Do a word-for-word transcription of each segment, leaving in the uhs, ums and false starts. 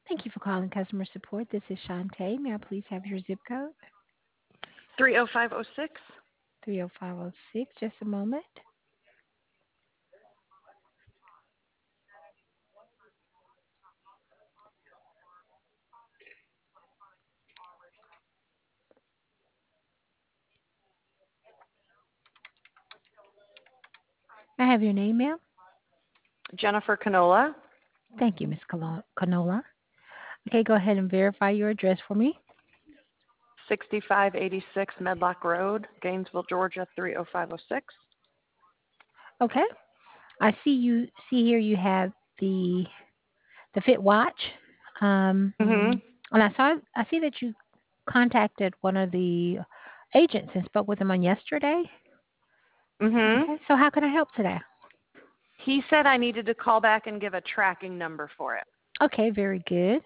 Thank you for calling customer support. This is Shantae. May I please have your zip code? three oh five oh six. three oh five oh six. Just a moment. I have your name, ma'am. Jennifer Canola, Thank you, Miss Cano- Canola. Okay, go ahead and verify your address for me. sixty-five eighty-six Medlock Road, Gainesville, Georgia, three oh five oh six. Okay. I see you see here you have the the Fit Watch. Um, Mhm. and I saw I see that you contacted one of the agents and spoke with them on yesterday. Mhm. Okay. So how can I help today? He said I needed to call back and give a tracking number for it. Okay, very good.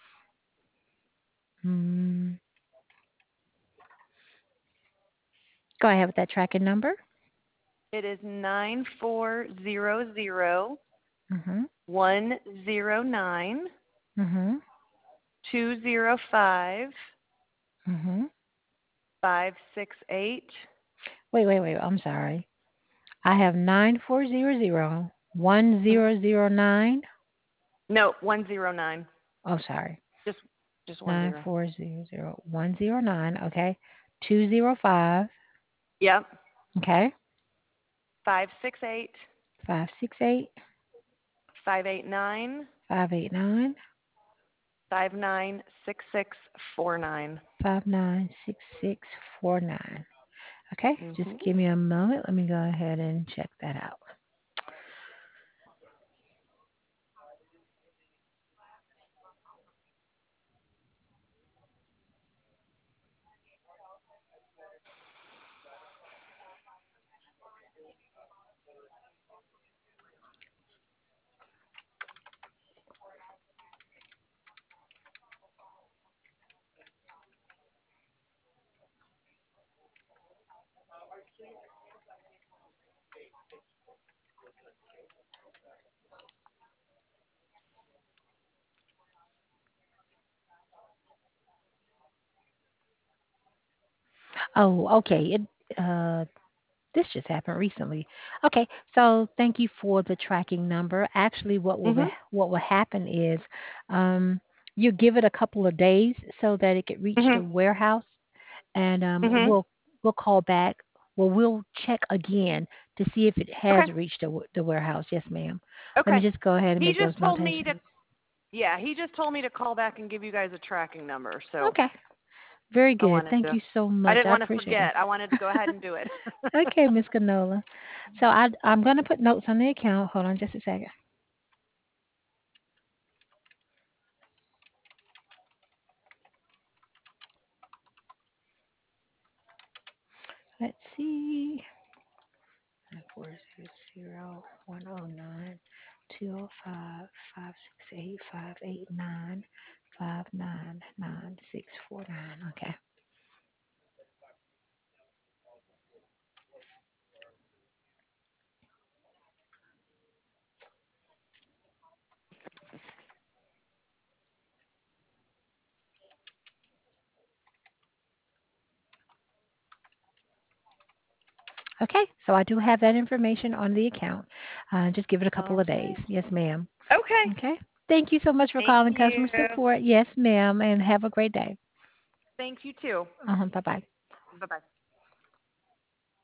Hmm. Go ahead with that tracking number. It is nine four zero zero Mhm. one zero nine Mhm. two zero five Mhm. five six eight. Wait, wait, wait. I'm sorry. I have nine four zero zero one Mhm. zero zero nine. No, one zero nine. Oh, sorry. Just just one Nine zero. four zero zero one zero nine. Okay. Two zero five. Yep. Okay. Five six eight Five six eight five eight nine five eight nine five nine six six four nine. five nine six six four nine. Okay. Just Mhm. give me a moment. Let me go ahead and check that out. Oh, okay. It uh this just happened recently. Okay, so thank you for the tracking number. Actually, what will be, Mhm. what will happen is, um, you give it a couple of days so that it could reach the Mhm. warehouse, and um, Mhm. we'll we'll call back. Well, we'll check again to see if it has Okay. reached the, w- the warehouse. Yes, ma'am. Let me Okay. just go ahead and He make those just told me to notations. yeah, he just told me to call back and give you guys a tracking number. So Okay, very I good. wanted Thank to you so I much. didn't I want to appreciate it. forget. I wanted to go ahead and do it. Okay, Miss Canola. So I, I'm going to put notes on the account. Hold on just a second. Let's see. Nine four zero zero one zero nine two zero five five six eight five eight nine five nine nine six four nine. Okay. Okay. So I do have that information on the account. Uh, just give it a couple of days. Okay. Yes, ma'am. Okay. Okay. Thank you so much for Thank calling customer you. support. Yes, ma'am. And have a great day. Thank you too. Uh-huh. Bye bye. Bye bye.